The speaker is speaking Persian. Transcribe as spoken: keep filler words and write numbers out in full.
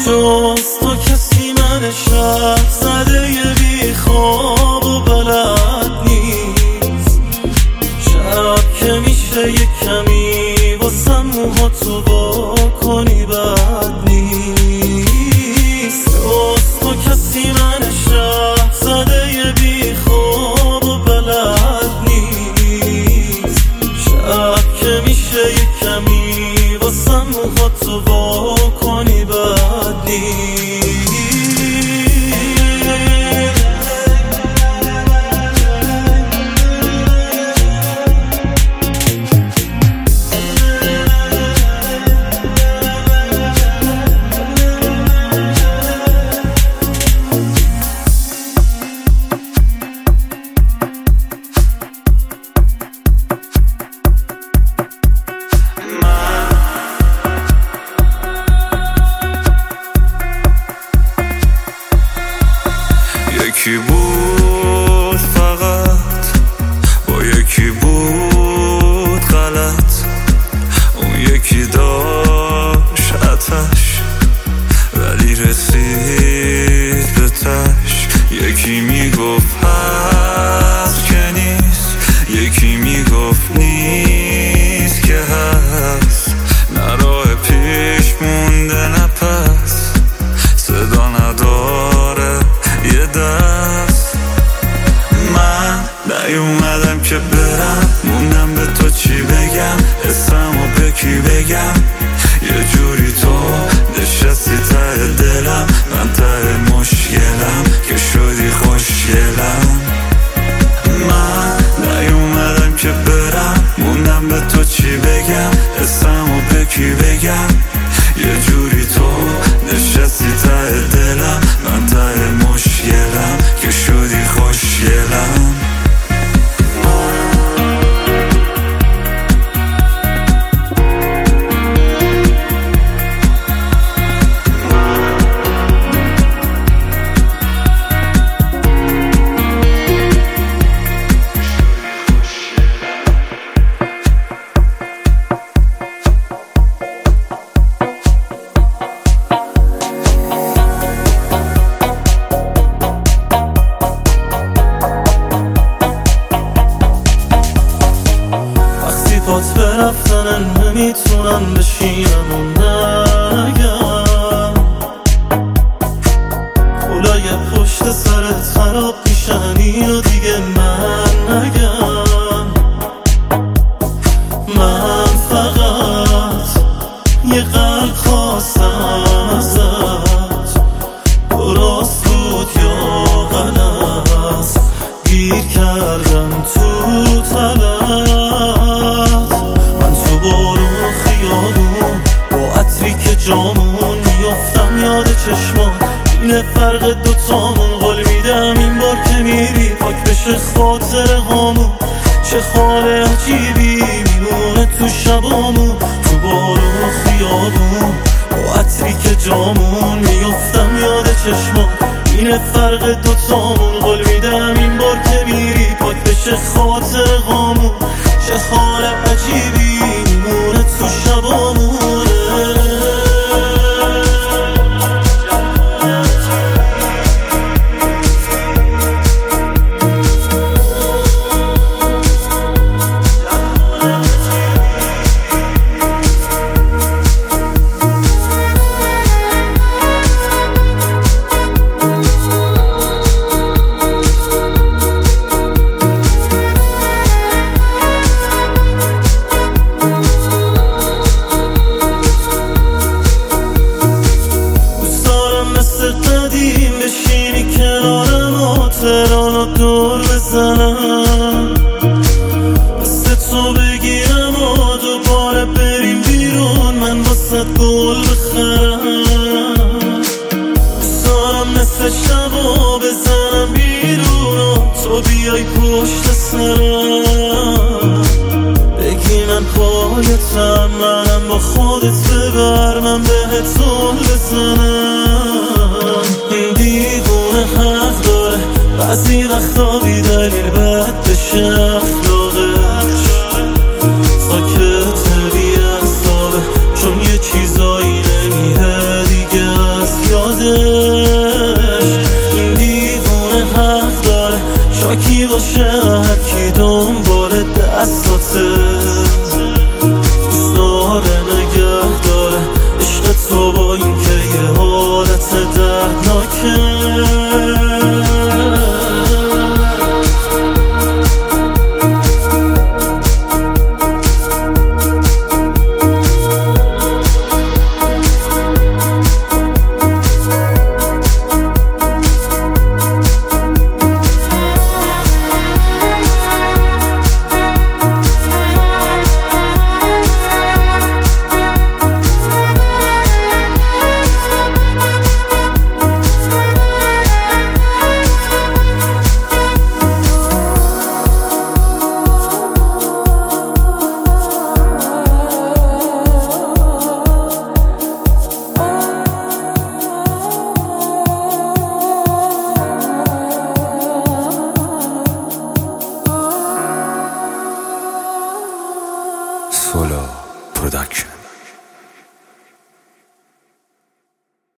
جز تو کسی من شب زده ی بی خواب و بلد نیست. شب که میشه یک کمی واسم موها تو با کنی بد نیست. جز تو کسی من شب زده ی بی خواب و بلد نیست. شب که میشه یک کمی واسم موها تو با کنی بد نیست. یکی بود فقط با یکی بود غلط، اون یکی داشت آتش ولی رسید به تش. یکی میگفت هست که نیست، یکی میگفت نیست که هست. نه راه پیش مونده نه پس، صدا نداره یه دست. من نیومدم که برم، موندم به تو چی بگم، اسمو به کی بگم. یه جوری تو نشستی ته دلم، من ته مشکلم که شدی خوشگلم. من نیومدم که برم، موندم به تو چی بگم، اسمو به کی بگم. یه جوری تو نشستی ته دلم، من ته مشکلم که شدی خوشگلم. بات برفتنن نمیتونم بشینم و نگم. کلای پشت سرت خراب میشن اینو دیگه من نگم. من فقط یه قلب خواستم ازت، درست بود یا غلط، گیر کردم تو طلب. جامون میافتم یاد چشمان، اینه فرق دوتامون. قول میدم این بار که میری پاک بشه خاطر هامون. چه حال عجیبی میمونه تو شبامون، تو بارون خیابون با عطری که جامون میافتم یاد چشمان، اینه فرق دوتامون. قول میدم این بار که میری پاک بشه خاطر هامون. چه حال عجیبی میمونه تو شبامون. بشینی کنارم و تهرانو دور بزنم، مثل تو بگیرم و دوباره بریم بیرون، من واسه گل بخرم. بزارم مثل شبا بزنم بیرون و تو بیای پشت سرم، بگی من پایتم، منم با خودت ببر، من بهت زل بزنم.